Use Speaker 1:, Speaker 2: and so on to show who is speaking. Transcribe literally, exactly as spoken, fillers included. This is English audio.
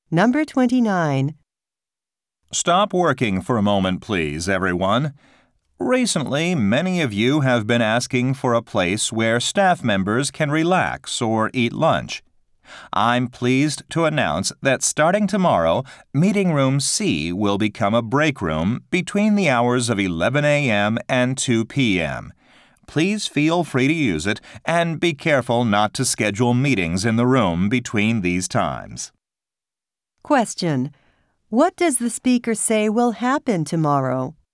Speaker 1: Number twenty-nine.
Speaker 2: Stop working for a moment, please, everyone. Recently, many of you have been asking for a place where staff members can relax or eat lunch. I'm pleased to announce that starting tomorrow, Meeting Room C will become a break room between the hours of eleven a.m. and two p.m. Please feel free to use it and be careful not to schedule meetings in the room between these times.
Speaker 1: Question. What does the speaker say will happen tomorrow?